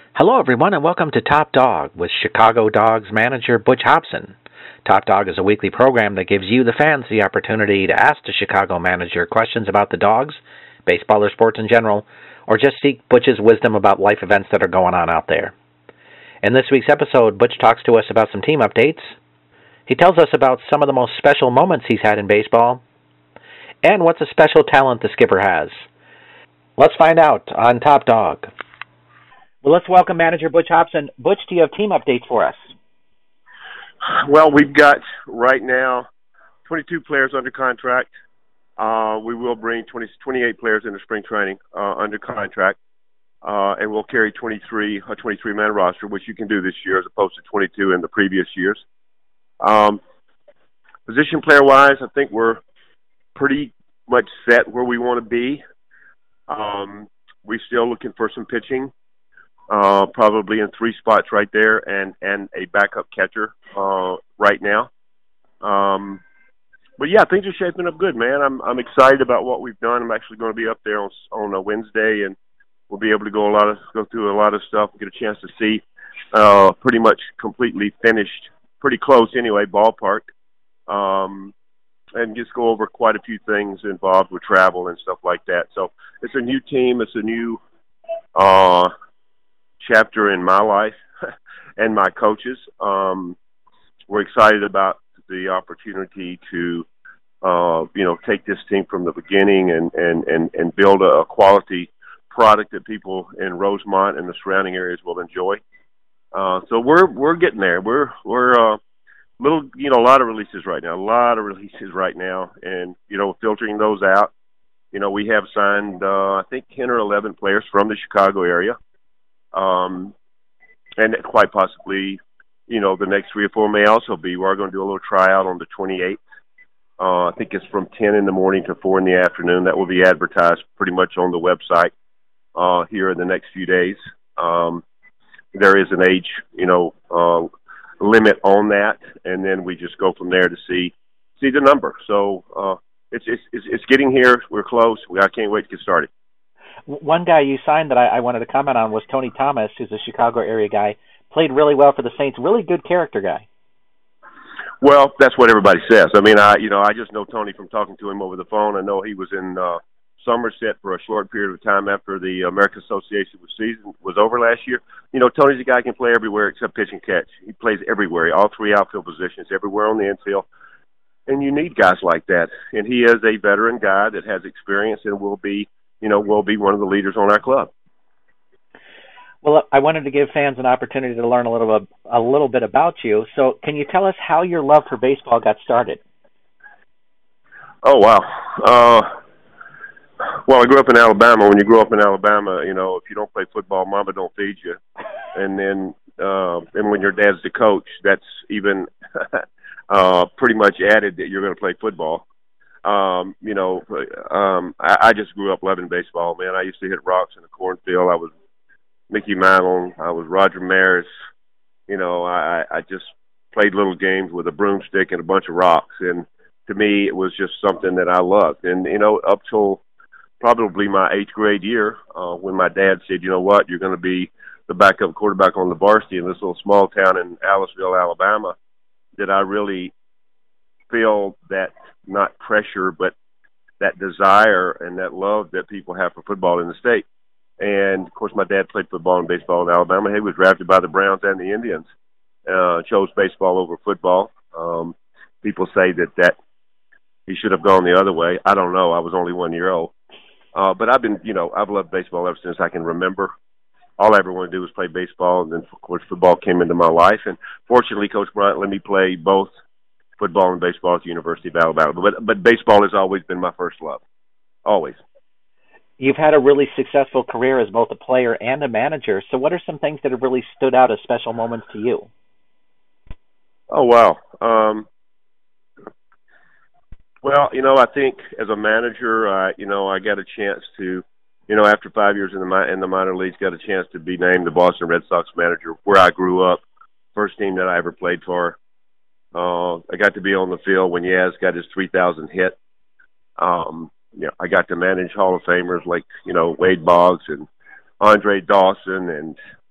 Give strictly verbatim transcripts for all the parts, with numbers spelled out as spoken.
Hello, everyone, and welcome to Top Dog with Chicago Dogs manager Butch Hobson. Top Dog is a weekly program that gives you, the fans, the opportunity to ask the Chicago manager questions about the Dogs, baseball or sports in general, or just seek Butch's wisdom about life events that are going on out there. In this week's episode, Butch talks to us about some team updates. He tells us about some of the most special moments he's had in baseball, and what's a special talent the skipper has. Let's find out on Top Dog. Well, let's welcome manager Butch Hobson. Butch, do you have team updates for us? Well, we've got right now twenty-two players under contract. Uh, we will bring twenty, twenty-eight players into spring training uh, under contract, uh, and we'll carry twenty-three, a twenty-three man roster, which you can do this year as opposed to twenty-two in the previous years. Um, position player-wise, I think we're pretty much set where we want to be. Um, we're still looking for some pitching. Uh, probably in three spots right there, and, and a backup catcher uh, right now. Um, but yeah, things are shaping up good, man. I'm I'm excited about what we've done. I'm actually going to be up there on on a Wednesday, and we'll be able to go a lot of go through a lot of stuff. Get a chance to see uh, pretty much completely finished, pretty close anyway, ballpark, um, and just go over quite a few things involved with travel and stuff like that. So it's a new team. It's a new. Uh, chapter in my life and my coaches. Um, we're excited about the opportunity to, uh, you know, take this team from the beginning and, and, and, and build a quality product that people in Rosemont and the surrounding areas will enjoy. Uh, so we're, we're getting there. We're, we're, uh, little, you know, a lot of releases right now, a lot of releases right now, and, you know, filtering those out. You know, we have signed, uh, I think ten or eleven players from the Chicago area. Um, and quite possibly, you know, the next three or four may also be. We're going to do a little tryout on the twenty-eighth. Uh, I think it's from ten in the morning to four in the afternoon. That will be advertised pretty much on the website uh, here in the next few days. Um, there is an age, you know, uh, limit on that, and then we just go from there to see see the number. So uh, it's, it's it's it's getting here. We're close. We, I can't wait to get started. One guy you signed that I, I wanted to comment on was Tony Thomas, who's a Chicago area guy. Played really well for the Saints. Really good character guy. Well, that's what everybody says. I mean, I you know I just know Tony from talking to him over the phone. I know he was in uh, Somerset for a short period of time after the American Association was season was over last year. You know, Tony's a guy who can play everywhere except pitch and catch. He plays everywhere, all three outfield positions, everywhere on the infield. And you need guys like that. And he is a veteran guy that has experience and will be. you know, will be one of the leaders on our club. Well, I wanted to give fans an opportunity to learn a little bit, a little bit about you. So can you tell us how your love for baseball got started? Oh, wow. Uh, well, I grew up in Alabama. When you grew up in Alabama, you know, if you don't play football, mama don't feed you. And then uh, and when your dad's the coach, that's even uh, pretty much added that you're going to play football. Um, you know, um, I, I just grew up loving baseball, man. I used to hit rocks in the cornfield. I was Mickey Mantle. I was Roger Maris. You know, I, I just played little games with a broomstick and a bunch of rocks. And to me, it was just something that I loved. And, you know, up till probably my eighth grade year, uh, when my dad said, you know what, you're going to be the backup quarterback on the varsity in this little small town in Aliceville, Alabama, that I really feel that not pressure, but that desire and that love that people have for football in the state. And, of course, my dad played football and baseball in Alabama. He was drafted by the Browns and the Indians, uh, chose baseball over football. Um, people say that, that he should have gone the other way. I don't know. I was only one year old. Uh, but I've been, you know, I've loved baseball ever since I can remember. All I ever wanted to do was play baseball, and then, of course, football came into my life. And fortunately, Coach Bryant let me play both football and baseball at the University of Alabama. But, but baseball has always been my first love, always. You've had a really successful career as both a player and a manager. So what are some things that have really stood out as special moments to you? Oh, wow. Um, well, you know, I think as a manager, uh, you know, I got a chance to, you know, after five years in the in the minor leagues, got a chance to be named the Boston Red Sox manager where I grew up, first team that I ever played for. Uh, I got to be on the field when Yaz got his three thousand hit. Um, you know, I got to manage Hall of Famers like, you know, Wade Boggs and Andre Dawson and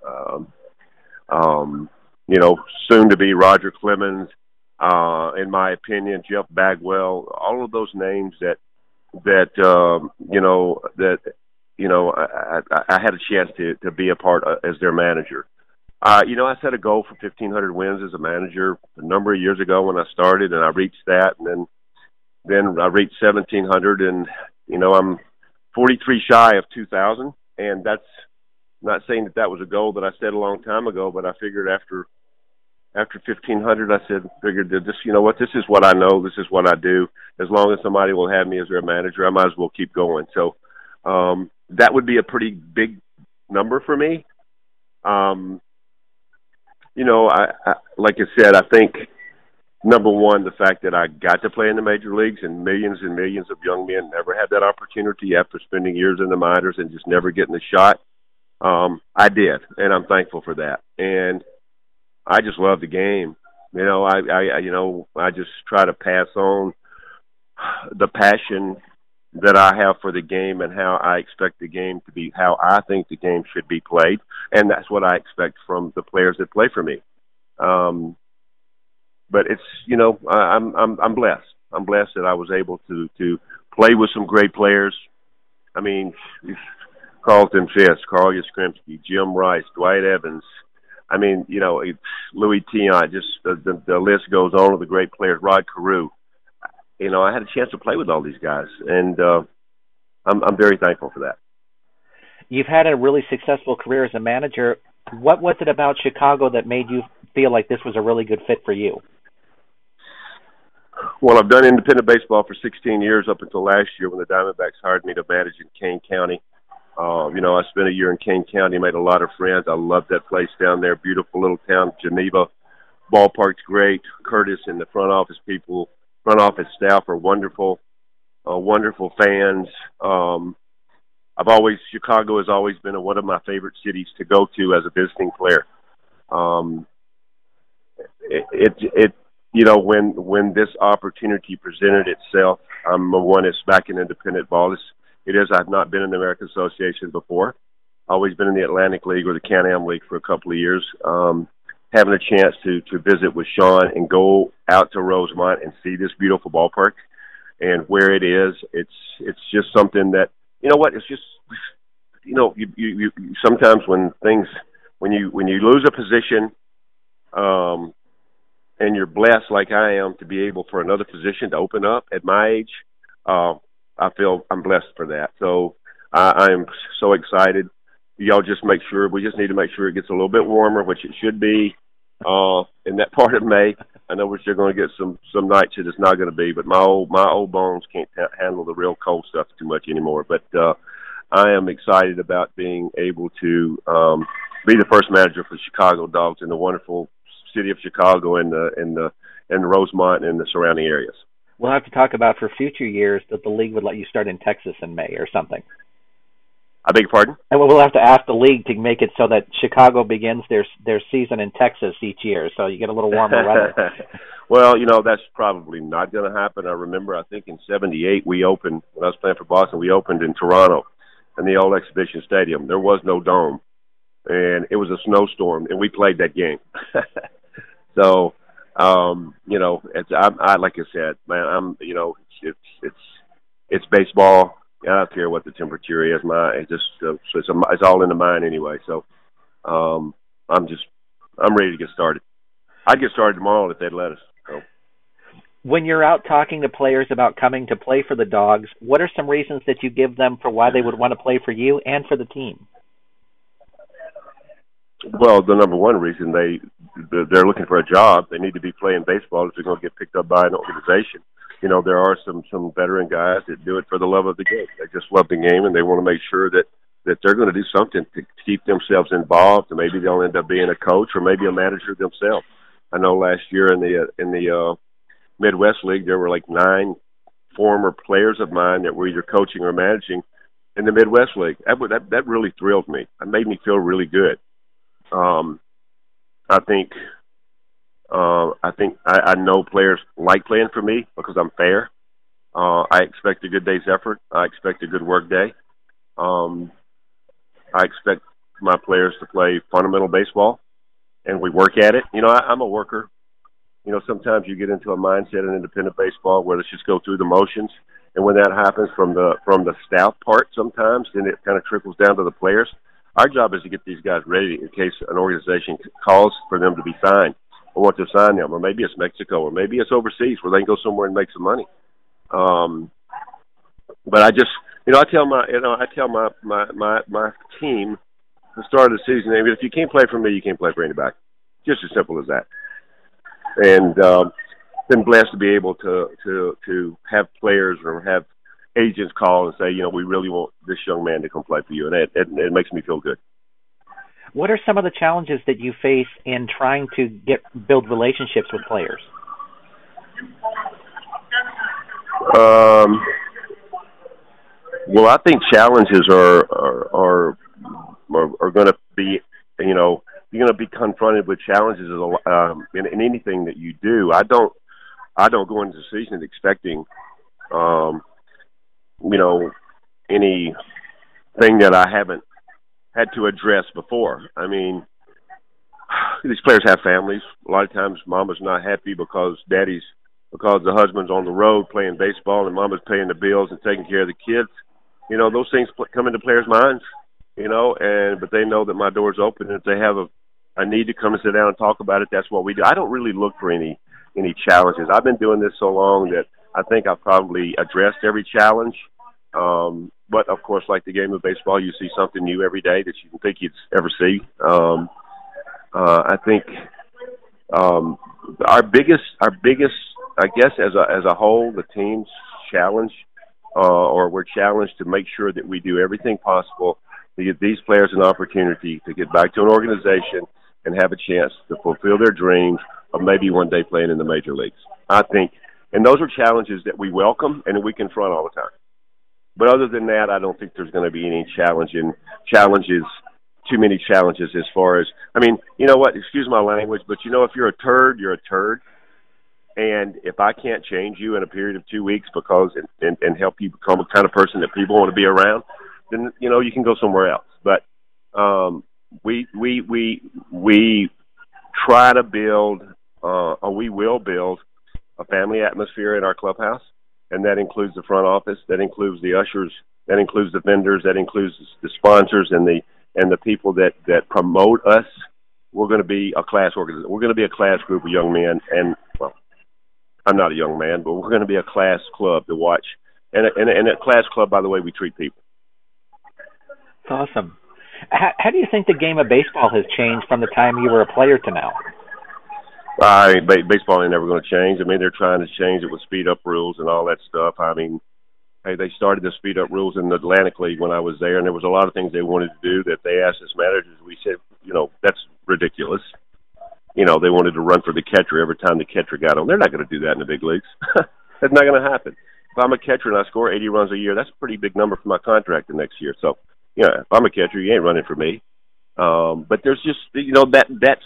um, um, you know, soon to be Roger Clemens, uh, in my opinion, Jeff Bagwell, all of those names that, that, um, you know, that, you know, I, I, I had a chance to, to be a part of, as their manager. Uh, you know, I set a goal for fifteen hundred wins as a manager a number of years ago when I started, and I reached that, and then, then I reached seventeen hundred, and, you know, I'm forty-three shy of two thousand, and that's not saying that that was a goal that I set a long time ago, but I figured after after fifteen hundred, I said, figured that this, you know what, this is what I know, this is what I do. As long as somebody will have me as their manager, I might as well keep going. So um, that would be a pretty big number for me. Um, you know, I, I like I said, I think number one, the fact that I got to play in the major leagues, and millions and millions of young men never had that opportunity after spending years in the minors and just never getting a shot. Um, I did, and I'm thankful for that. And I just love the game. You know, I, I, you know, I just try to pass on the passion that I have for the game and how I expect the game to be, how I think the game should be played, and that's what I expect from the players that play for me. Um, but it's, you know, I, I'm, I'm, I'm blessed. I'm blessed that I was able to, to play with some great players. I mean, Carlton Fisk, Carl Yastrzemski, Jim Rice, Dwight Evans. I mean, you know, it's Louis Tiant, just the, the, the list goes on of the great players, Rod Carew. You know, I had a chance to play with all these guys, and uh, I'm, I'm very thankful for that. You've had a really successful career as a manager. What was it about Chicago that made you feel like this was a really good fit for you? Well, I've done independent baseball for sixteen years up until last year when the Diamondbacks hired me to manage in Kane County. Uh, you know, I spent a year in Kane County, made a lot of friends. I loved that place down there, beautiful little town, Geneva. Ballpark's great. Curtis and the front office people, front office staff are wonderful, uh, wonderful fans. Um, I've always, Chicago has always been a, one of my favorite cities to go to as a visiting player. Um, it, it, it, you know, when when this opportunity presented itself, I'm the one that's back in independent ball. It's, it is, I've not been in the American Association before. Always been in the Atlantic League or the Can-Am League for a couple of years. Um, having a chance to, to visit with Sean and go out to Rosemont and see this beautiful ballpark and where it is, it's it's just something that, you know what, it's just, you know, you, you, you sometimes when things, when you when you lose a position, um, and you're blessed like I am to be able for another position to open up at my age, uh, I feel I'm blessed for that. So I, I am so excited. Y'all just make sure, we just need to make sure it gets a little bit warmer, which it should be uh, in that part of May. I know we're still going to get some, some nights that it's not going to be, but my old my old bones can't ha- handle the real cold stuff too much anymore. But uh, I am excited about being able to um, be the first manager for Chicago Dogs in the wonderful city of Chicago and the and the and Rosemont and the surrounding areas. We'll have to talk about for future years that the league would let you start in Texas in May or something. I beg your pardon? And we'll have to ask the league to make it so that Chicago begins their their season in Texas each year, so you get a little warmer weather. Well, you know, that's probably not going to happen. I remember, I think in seventy-eight we opened, when I was playing for Boston, we opened in Toronto in the old Exhibition Stadium. There was no dome, and it was a snowstorm, and we played that game. So, um, you know, it's I, I like I said, man, I'm you know, it's it's it's baseball. I don't care what the temperature is. My it's just uh, so it's a, it's all in the mind anyway. So, um, I'm just I'm ready to get started. I'd get started tomorrow if they'd let us. So. When you're out talking to players about coming to play for the Dogs, what are some reasons that you give them for why they would want to play for you and for the team? Well, the number one reason they they're looking for a job. They need to be playing baseball if they're going to get picked up by an organization. You know, there are some some veteran guys that do it for the love of the game. They just love the game, and they want to make sure that that they're going to do something to keep themselves involved. And maybe they'll end up being a coach or maybe a manager themselves. I know last year in the uh, in the uh, Midwest League, there were like nine former players of mine that were either coaching or managing in the Midwest League. That that that really thrilled me. It made me feel really good. Um, I think, uh, I think I, I know players like playing for me because I'm fair. Uh, I expect a good day's effort. I expect a good work day. Um, I expect my players to play fundamental baseball, and we work at it. You know, I, I'm a worker. You know, sometimes you get into a mindset in independent baseball where let's just go through the motions. And when that happens from the from the staff part sometimes, then it kind of trickles down to the players. Our job is to get these guys ready in case an organization calls for them to be signed or want to sign them, or maybe it's Mexico, or maybe it's overseas where they can go somewhere and make some money. Um, but I just, you know, I tell my, you know, I tell my my my, my team at the start of the season, I mean, if you can't play for me, you can't play for anybody. Just as simple as that. And um, been blessed to be able to to to have players or have agents call and say, you know, we really want this young man to come play for you, and it, it, it makes me feel good. What are some of the challenges that you face in trying to get build relationships with players? Um, well, I think challenges are are are, are, are going to be, you know, you're going to be confronted with challenges um, in, in anything that you do. I don't I don't go into the season expecting, um, you know, anything that I haven't had to address before. I mean, these players have families. A lot of times mama's not happy because daddy's, because the husband's on the road playing baseball and mama's paying the bills and taking care of the kids. You know, those things come into players' minds, you know, and but they know that my door's open, and if they have a, a need to come and sit down and talk about it, that's what we do. I don't really look for any any challenges. I've been doing this so long that I think I've probably addressed every challenge. Um, but, of course, like the game of baseball, you see something new every day that you didn't think you'd ever see. Um, uh, I think um, our biggest, our biggest, I guess, as a as a whole, the team's challenge, uh, or we're challenged to make sure that we do everything possible to give these players an opportunity to get back to an organization and have a chance to fulfill their dreams of maybe one day playing in the major leagues. I think, and those are challenges that we welcome and that we confront all the time. But other than that, I don't think there's going to be any challenging challenges, too many challenges as far as, I mean, you know what, excuse my language, but you know, if you're a turd, you're a turd. And if I can't change you in a period of two weeks because and, and, and help you become a kind of person that people want to be around, then, you know, you can go somewhere else. But um, we we we we try to build, uh, or we will build, a family atmosphere in our clubhouse, and that includes the front office, that includes the ushers, that includes the vendors, that includes the sponsors and the and the people that, that promote us. We're going to be a class organization. We're going to be a class group of young men, and well, I'm not a young man, but we're going to be a class club to watch. And and and at class club, by the way, we treat people. That's awesome. How, how do you think the game of baseball has changed from the time you were a player to now? I mean, baseball ain't never going to change. I mean, they're trying to change it with speed-up rules and all that stuff. I mean, hey, they started the speed-up rules in the Atlantic League when I was there, and there was a lot of things they wanted to do that they asked us managers. We said, you know, that's ridiculous. You know, they wanted to run for the catcher every time the catcher got on. They're not going to do that in the big leagues. That's not going to happen. If I'm a catcher and I score eighty runs a year, that's a pretty big number for my contract the next year. So, you know, if I'm a catcher, you ain't running for me. Um, but there's just, you know, that that's,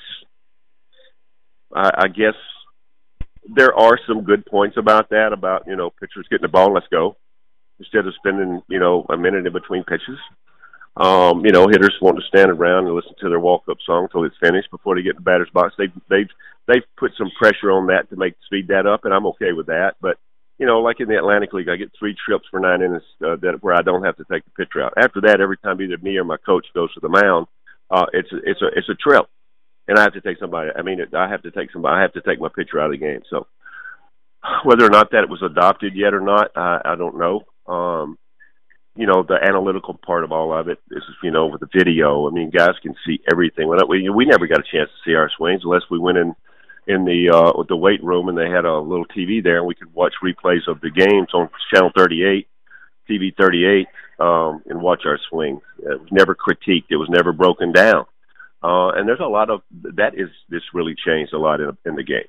I, I guess there are some good points about that, about, you know, pitchers getting the ball and let's go, instead of spending, you know, a minute in between pitches. Um, you know, hitters want to stand around and listen to their walk-up song until it's finished before they get in the batter's box. They've, they've, they've put some pressure on that to make speed that up, and I'm okay with that. But, you know, like in the Atlantic League, I get three trips for nine innings uh, that where I don't have to take the pitcher out. After that, every time either me or my coach goes to the mound, uh, it's a, it's a it's a trip, and I have to take somebody. I mean, I have to take somebody. I have to take my pitcher out of the game. So whether or not that was adopted yet or not, I, I don't know. Um, you know, the analytical part of all of it is, you know, with the video. I mean, guys can see everything. We we never got a chance to see our swings unless we went in in the uh, the weight room and they had a little T V there and we could watch replays of the games on Channel thirty-eight, T V thirty-eight, um, and watch our swings. It was never critiqued. It was never broken down. Uh, and there's a lot of that is this really changed a lot in, in the game.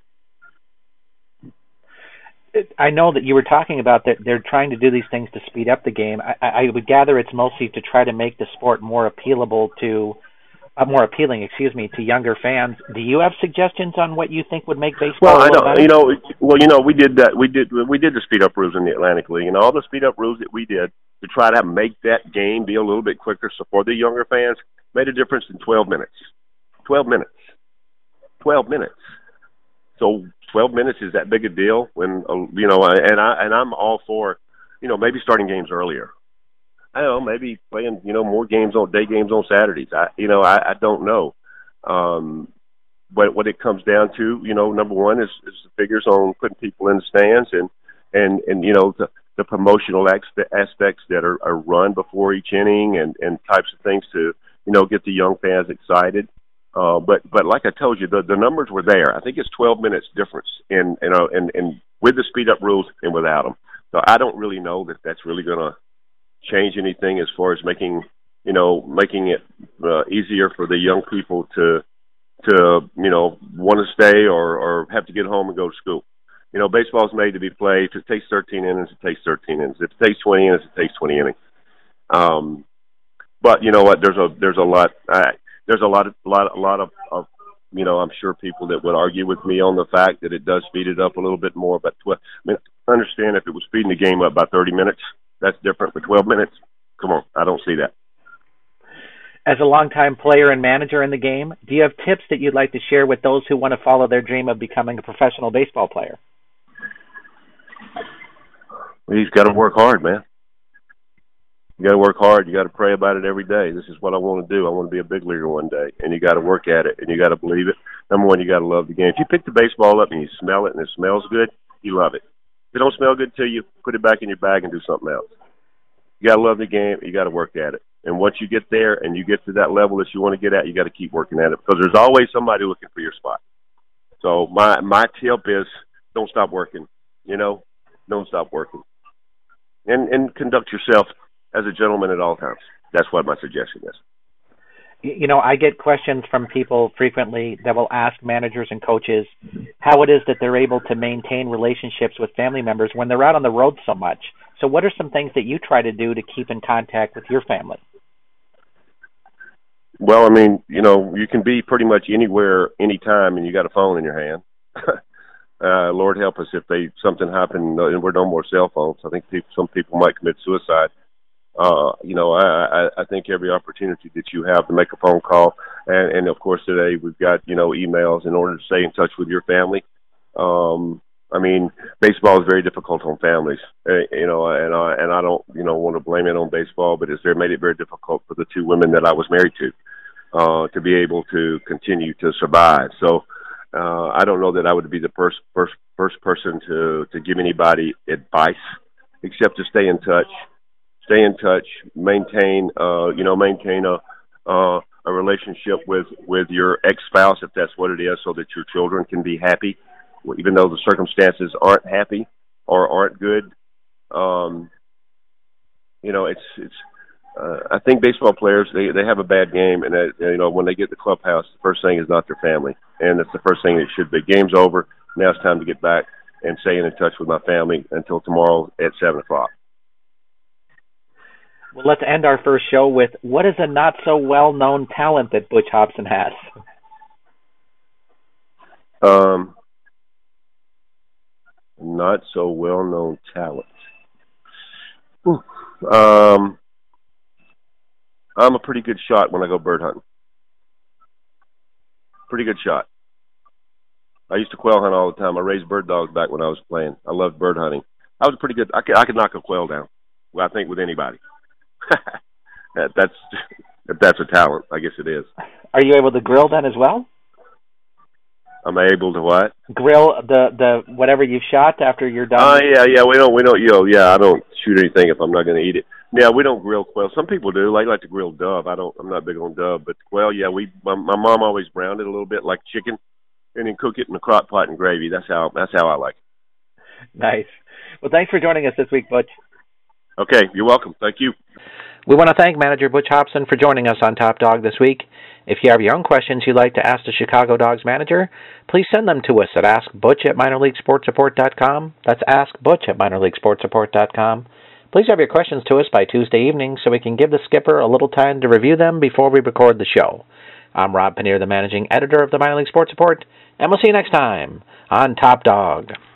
I know that you were talking about that they're trying to do these things to speed up the game. I, I would gather it's mostly to try to make the sport more appealable to, uh, more appealing, excuse me, to younger fans. Do you have suggestions on what you think would make baseball? Well, I know, you know, well, you know, we did that. We did we did the speed up rules in the Atlantic League, and all the speed up rules that we did to try to make that game be a little bit quicker, so for the younger fans, made a difference in twelve minutes. twelve minutes. twelve minutes. So twelve minutes is that big a deal when, uh, you know, and, I, and I'm all for, you know, maybe starting games earlier. I don't know, maybe playing, you know, more games on day games on Saturdays. I, you know, I, I don't know. Um, but what it comes down to, you know, number one is, is the figures on putting people in the stands and, and, and you know, the, the promotional aspects that are, are run before each inning and, and types of things to, you know, get the young fans excited. Uh, but, but like I told you, the, the numbers were there. I think it's twelve minutes difference in, you know, and, and with the speed up rules and without them. So I don't really know that that's really going to change anything as far as making, you know, making it uh, easier for the young people to, to, you know, want to stay or, or have to get home and go to school. You know, baseball's made to be played. If it takes thirteen innings, it takes thirteen innings. If it takes twenty innings, it takes twenty innings. Um, but you know what? There's a, there's a lot, uh, there's a lot of, lot, a lot of, of, you know, I'm sure people that would argue with me on the fact that it does speed it up a little bit more. But tw- I mean, I understand if it was speeding the game up by thirty minutes, that's different. But twelve minutes, come on, I don't see that. As a longtime player and manager in the game, do you have tips that you'd like to share with those who want to follow their dream of becoming a professional baseball player? Well, he's got to work hard, man. You got to work hard. You got to pray about it every day. This is what I want to do. I want to be a big leaguer one day, and you got to work at it, and you got to believe it. Number one, you got to love the game. If you pick the baseball up and you smell it and it smells good, you love it. If it don't smell good to you, put it back in your bag and do something else. You got to love the game. You got to work at it. And once you get there and you get to that level that you want to get at, you got to keep working at it because there's always somebody looking for your spot. So my my tip is don't stop working. You know, don't stop working, and and conduct yourself as a gentleman at all times. That's what my suggestion is. You know, I get questions from people frequently that will ask managers and coaches how it is that they're able to maintain relationships with family members when they're out on the road so much. So what are some things that you try to do to keep in contact with your family? Well, I mean, you know, you can be pretty much anywhere, anytime, and you got a phone in your hand. uh, Lord help us if they something happened and we're no more cell phones. I think people, some people might commit suicide. Uh, you know, I, I, I think every opportunity that you have to make a phone call, and, and of course today we've got, you know, emails in order to stay in touch with your family. Um, I mean, baseball is very difficult on families, uh, you know, and I, and I don't, you know, want to blame it on baseball, but it's made it very difficult for the two women that I was married to, uh, to be able to continue to survive. So, uh, I don't know that I would be the first, first, first person to, to give anybody advice except to stay in touch. Stay in touch, maintain, uh, you know, maintain a uh, a relationship with, with your ex-spouse, if that's what it is, so that your children can be happy, even though the circumstances aren't happy or aren't good. Um, you know, it's it's. Uh, I think baseball players they, they have a bad game, and uh, you know when they get to the clubhouse, the first thing is not their family, and it's the first thing it should be. Game's over. Now it's time to get back and staying in touch with my family until tomorrow at seven o'clock. Well, let's end our first show with what is a not-so-well-known talent that Butch Hobson has? Um, not-so-well-known talent. Um, I'm a pretty good shot when I go bird hunting. Pretty good shot. I used to quail hunt all the time. I raised bird dogs back when I was playing. I loved bird hunting. I was pretty good. I could, I could knock a quail down, well, I think, with anybody. that, that's if that's a talent, I guess it is. Are you able to grill then as well? I'm able to what? Grill the the whatever you shot after you're done. Oh uh, yeah, yeah. We don't, we don't. You know, yeah. I don't shoot anything if I'm not going to eat it. Yeah, we don't grill quail. Some people do. They like to grill dove. I don't. I'm not big on dove, but quail, yeah. We my, my mom always browned it a little bit like chicken, and then cook it in a crock pot and gravy. That's how that's how I like it. Nice. Well, thanks for joining us this week, Butch. Okay, you're welcome. Thank you. We want to thank manager Butch Hobson for joining us on Top Dog this week. If you have your own questions you'd like to ask the Chicago Dogs manager, please send them to us at ask butch at minor league sports report dot com. That's ask butch at minor league sports report dot com. Please have your questions to us by Tuesday evening so we can give the skipper a little time to review them before we record the show. I'm Rob Paneer, the managing editor of the Minor League Sports Report, and we'll see you next time on Top Dog.